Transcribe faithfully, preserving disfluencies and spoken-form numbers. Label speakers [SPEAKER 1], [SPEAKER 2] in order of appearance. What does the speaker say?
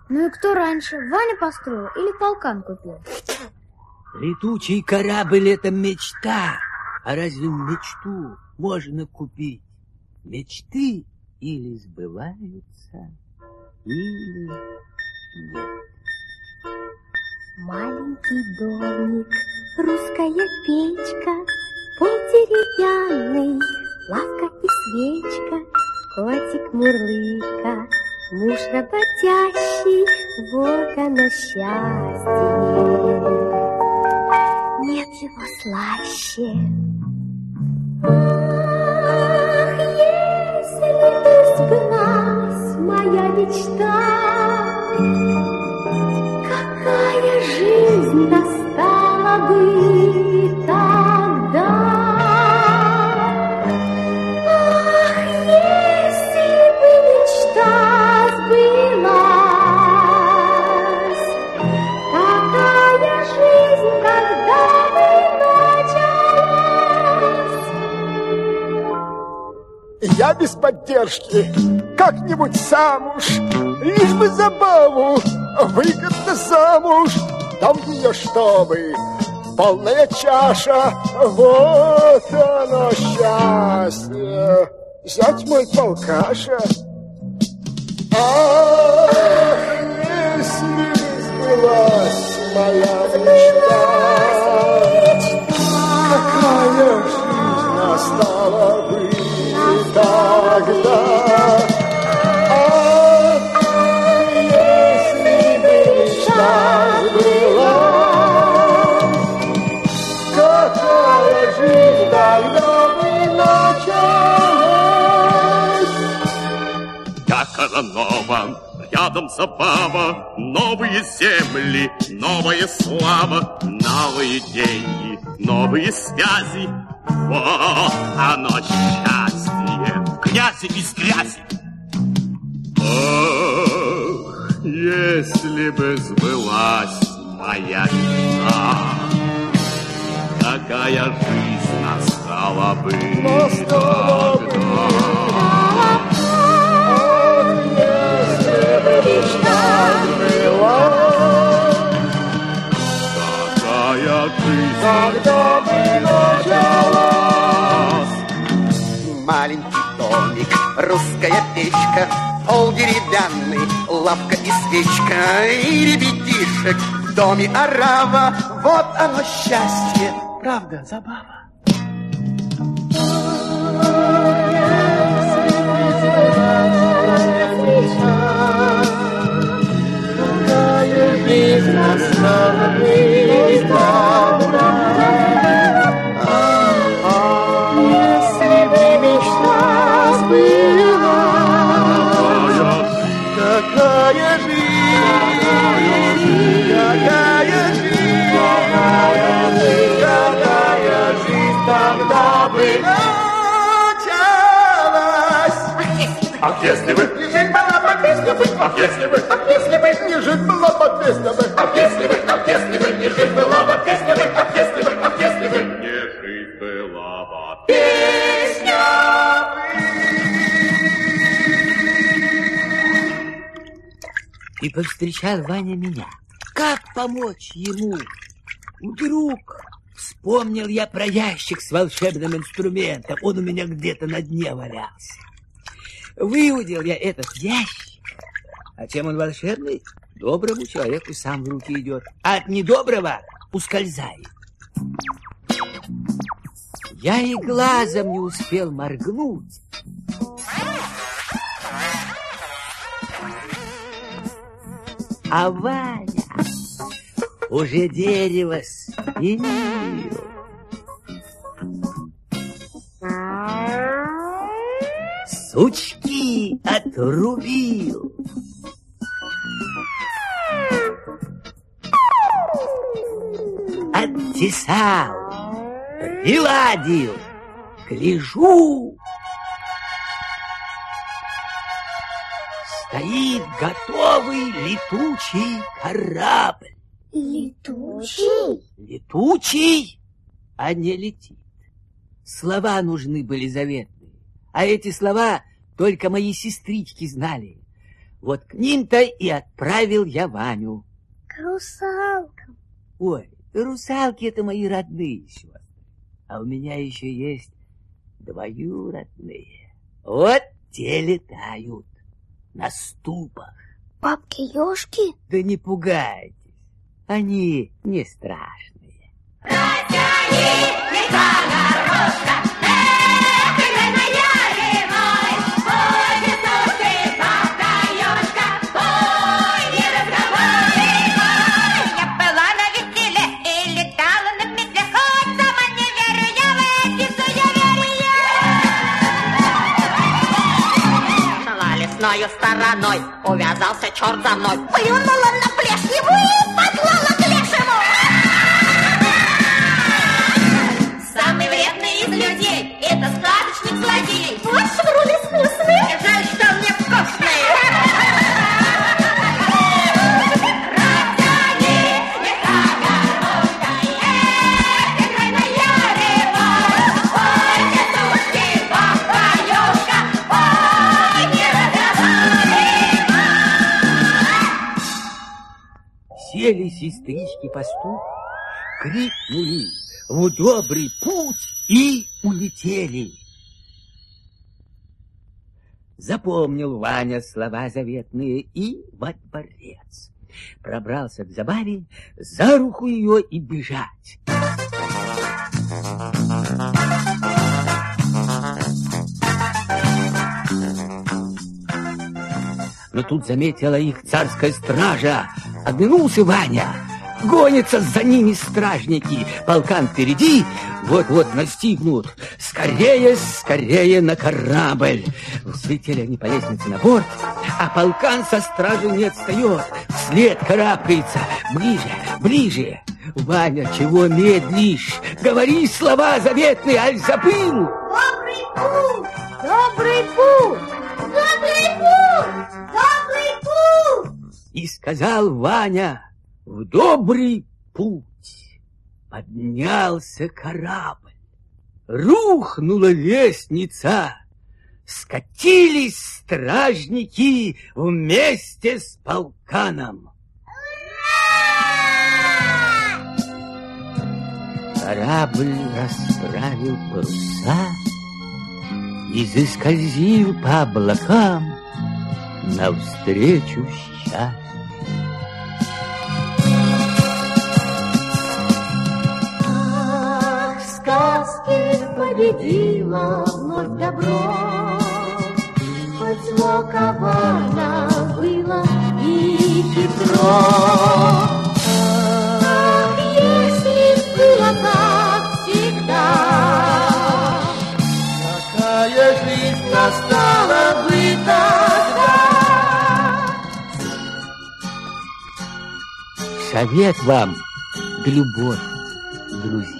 [SPEAKER 1] Ну и кто раньше, Ваня построил или полкан купил?
[SPEAKER 2] Летучий корабль — это мечта. А разве мечту можно купить? Мечты или сбываются, или нет.
[SPEAKER 3] Маленький домик, русская печка, пол деревянный, лавка и свечка, котик мурлыка, муж работящий, вот оно счастье. Нет его слаще. Ах, если бы сбылась моя мечта, какая жизнь настала бы тогда? Ах, если бы мечта сбылась, какая жизнь тогда бы началась?
[SPEAKER 4] Я без поддержки как-нибудь сам уж, лишь бы забаву, выгодно замуж, там ее чтобы полная чаша, вот оно счастье. Зять мой полкаша. Ах, если бы сбылась моя мечта, какая жизнь настала бы тогда?
[SPEAKER 5] Я Казанова, рядом забава, новые земли, новая слава, новые деньги, новые связи. Вот оно счастье, князь из грязи. Ах, если бы сбылась моя мечта, какая жизнь настала бы тогда.
[SPEAKER 4] Мечта была,
[SPEAKER 5] какая жизнь
[SPEAKER 4] когда бы началась.
[SPEAKER 6] Маленький домик, русская печка, пол деревянный, лавка и свечка, и ребятишек в доме орава. Вот оно счастье, правда, забава.
[SPEAKER 4] Жизнь настала бы тогда. Если бы мечта сбылась, какая жизнь, какая жизнь, какая жизнь тогда бы началась.
[SPEAKER 5] Ах, если бы
[SPEAKER 4] Жизнь была бы песня бы,
[SPEAKER 5] Ах, если бы
[SPEAKER 4] ах, если бы не жизнь была бы песня бы,
[SPEAKER 5] Ах, если бы, ах, если бы не жизнь была бы песня бы, ах, если бы, ах, если бы не жизнь была бы
[SPEAKER 4] песня
[SPEAKER 2] И повстречал Ваня меня. Как помочь ему? Вдруг вспомнил я про ящик с волшебным инструментом. Он у меня где-то на дне валялся. Выудил я этот ящик. А чем он волшебный? Доброму человеку сам в руки идет, а от недоброго ускользает. Я и глазом не успел моргнуть. А Ваня уже дерево спилил. Сучки отрубил. Оттесал, приладил, гляжу. Стоит готовый летучий корабль.
[SPEAKER 3] Летучий?
[SPEAKER 2] Летучий, а не летит. Слова нужны были заветные, а эти слова только мои сестрички знали. Вот к ним-то и отправил я Ваню.
[SPEAKER 3] К русалкам.
[SPEAKER 2] Ой, русалки это мои родные сестры. А у меня еще есть двоюродные. Вот те летают на ступах.
[SPEAKER 3] Бабки-ежки?
[SPEAKER 2] Да не пугайтесь, они не страшные.
[SPEAKER 7] Стороной увязался черт за мной, плюнула на плешиву и послала к лешему. Самый вредный из людей — это сказочник-злодей. Вот шврули вкусные, жаль, что мне вкусные.
[SPEAKER 2] Сели сестрички по ступ, крикнули в добрый путь и улетели. Запомнил Ваня слова заветные и во дворец. Пробрался к забаве, за руку ее и бежать. Но тут заметила их царская стража. Оглянулся Ваня. Гонятся за ними стражники. Полкан впереди, вот-вот настигнут. Скорее, скорее на корабль. Взлетели они по лестнице на борт, а полкан со стражей не отстает. Вслед карабкается. Ближе, ближе. Ваня, чего медлишь? Говори слова заветные, аль забыл?
[SPEAKER 3] Добрый путь! Добрый путь! Добрый путь! Добрый путь!
[SPEAKER 2] И сказал Ваня: в добрый путь. Поднялся корабль, рухнула лестница, скатились стражники вместе с полканом. Корабль расправил паруса и заскользил по облакам навстречу счастью.
[SPEAKER 3] Ах, в сказке победила вновь добро, хоть зло коварно было и хитро. Ах, если б было так всегда,
[SPEAKER 4] Какая жизнь
[SPEAKER 3] настала бы тогда.
[SPEAKER 2] Совет вам да любовь, друзья.